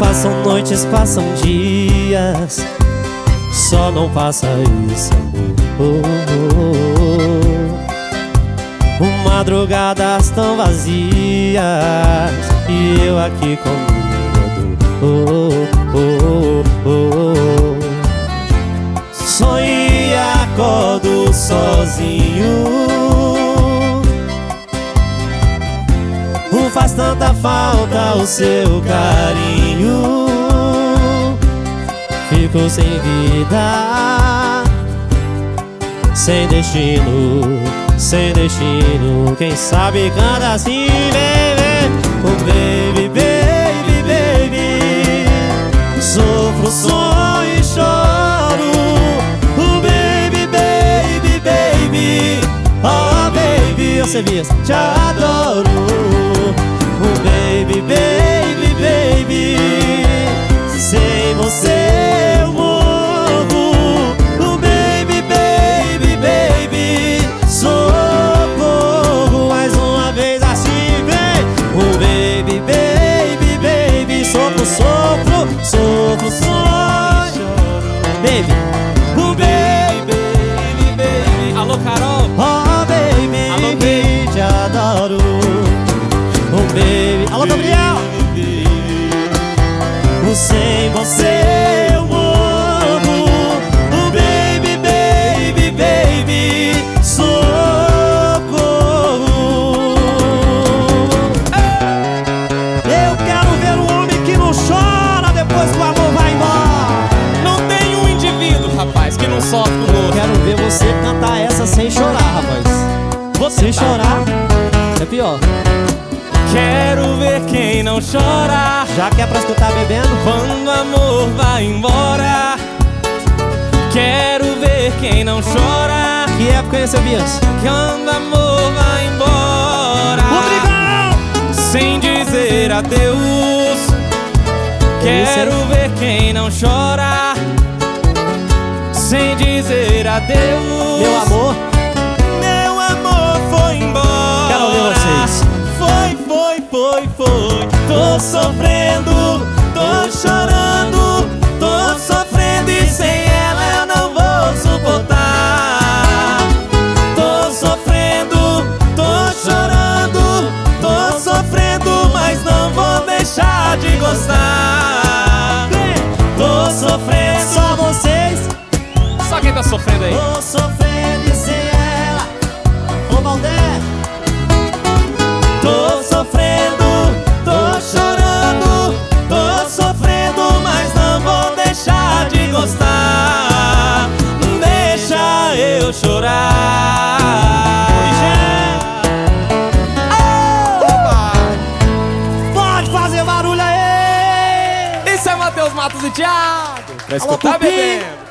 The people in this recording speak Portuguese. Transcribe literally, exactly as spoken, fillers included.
Passam noites, passam dias, só não faça isso, amor. Madrugadas tão vazias e eu aqui com medo. Oh, oh, oh, oh. Sonho e acordo sozinho. Faz tanta falta o seu carinho. Fico sem vida, sem destino, sem destino. Quem sabe canta assim, baby. Oh baby, baby, baby. Sofro, sonho e choro. Oh baby, baby, baby. Oh baby, você viu? Te adoro. Oh baby, baby, baby. Sem você eu morro. Oh baby, baby, baby. Socorro, mais uma vez assim vem. Oh baby, baby, baby. Sofro, sofro, sofro, sonho. Baby, oh baby, baby, baby. Alô Carol. Oh baby, alô baby, te adoro. Oh baby, alô Gabriel. Sem você eu morro. Oh baby, baby, baby. Socorro. Eu quero ver um homem que não chora depois que o amor vai embora. Não tem um indivíduo, rapaz, que não sofre com o outro. Quero ver você cantar essa sem chorar, rapaz. Você chorar é pior. Quero ver quem não chora, já que é pra escutar bebendo, quando o amor vai embora. Quero ver quem não chora. Que época é essa, Bias? Quando o amor vai embora. Rodrigão! Sem dizer adeus. Quero ver quem não chora. Sem dizer adeus. Meu amor, meu amor foi embora. Quero ver vocês. Foi, foi, foi, foi. Tô sofrendo, tô chorando, tô sofrendo e sem ela eu não vou suportar. Tô sofrendo, tô chorando, tô sofrendo, mas não vou deixar de gostar. Tô sofrendo. Só vocês. Só quem tá sofrendo aí? Tô sofrendo e sem ela. Ô Valdé. Tô sofrendo, tô chorando, tô sofrendo, mas não vou deixar de gostar. Deixa eu chorar. Opa! Pode fazer barulho aí! Isso é Matheus Matos e Thiago. Pra escutar Pupi. bebendo.